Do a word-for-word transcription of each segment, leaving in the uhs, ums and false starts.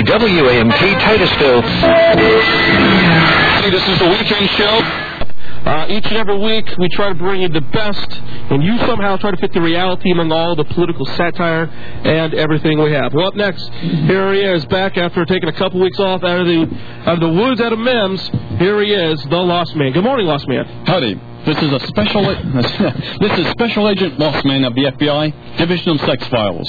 W A M T Titusville. Hey, this is the weekend show. Uh, each and every week, we try to bring you the best, and you somehow try to fit the reality among all the political satire and everything we have. Well, up next, here he is, back after taking a couple weeks off out of the out of the woods, out of Mims. Here he is, the Lost Man. Good morning, Lost Man. Howdy. This is a special. This is Special Agent Lost Man of the F B I, Division of Sex Files.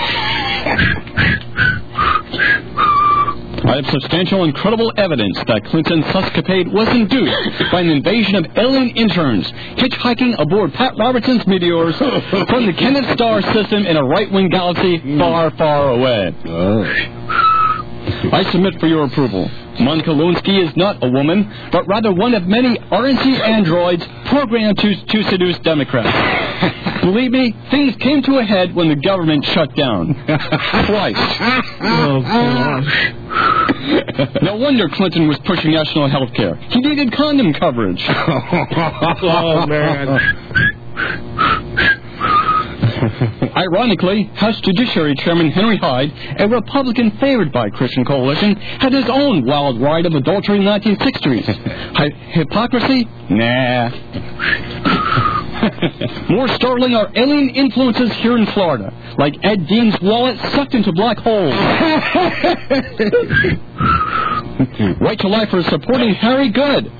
I have substantial and credible evidence that Clinton's escapade was induced by an invasion of alien interns hitchhiking aboard Pat Robertson's meteors from the Kenneth Star system in a right-wing galaxy far, far away. I submit for your approval. Monica Lewinsky is not a woman, but rather one of many R N C androids programmed to, to seduce Democrats. Believe me, things came to a head when the government shut down. Twice. Oh, gosh. No wonder Clinton was pushing national health care. He needed condom coverage. Oh, man. Ironically, House Judiciary Chairman Henry Hyde, a Republican favored by Christian Coalition, had his own wild ride of adultery in the nineteen sixties. Hi- hypocrisy? Nah. More startling are alien influences here in Florida, like Ed Dean's wallet sucked into black holes. Right to Life is supporting Harry Good.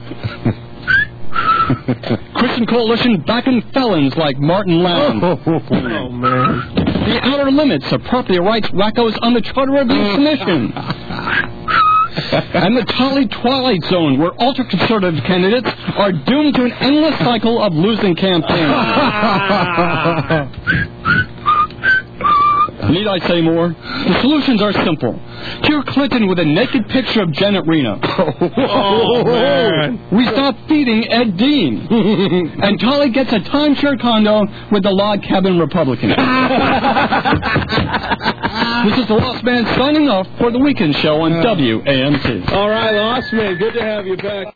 Christian Coalition backing felons like Martin Lamb. Oh, man. The Outer Limits of property rights wackos on the Charter Review Commission. And the Tolly Twilight Zone, where ultra-conservative candidates are doomed to an endless cycle of losing campaigns. Need I say more? The solutions are simple. Cure Clinton with a naked picture of Janet Reno. Oh, man. We stop feeding Ed Dean. And Tolly gets a timeshare condo with the log cabin Republican. This is the Lost Man signing off for the weekend show on W A M T. All right, Lost Man, good to have you back.